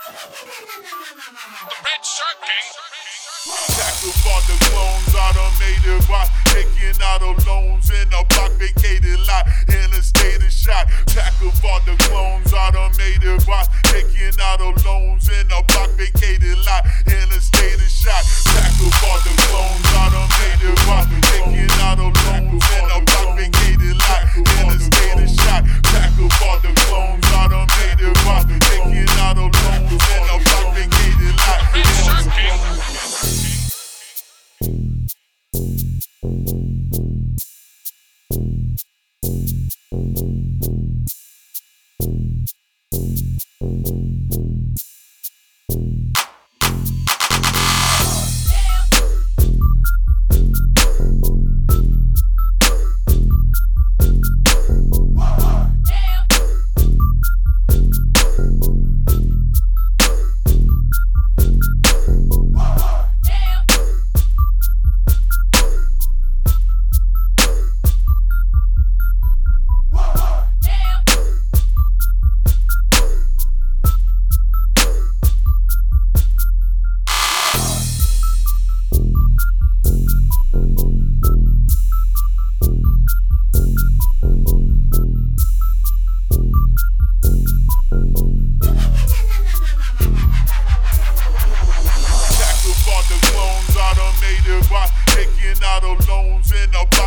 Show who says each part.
Speaker 1: Red Shark Gang.
Speaker 2: Tackle all the clones, automated by taking out the loans in a block vacated lot in a state of shock. Tackle all the clones, automated by taking out the loans in a block vacated lot in a state of shock. Tackle all the clones, automated by taking out the loans in a block vacated lot in a state of shock. Tackle all the clones, automated by taking out the loans in a block vacated lot in a state of shock. Taking out the loans in a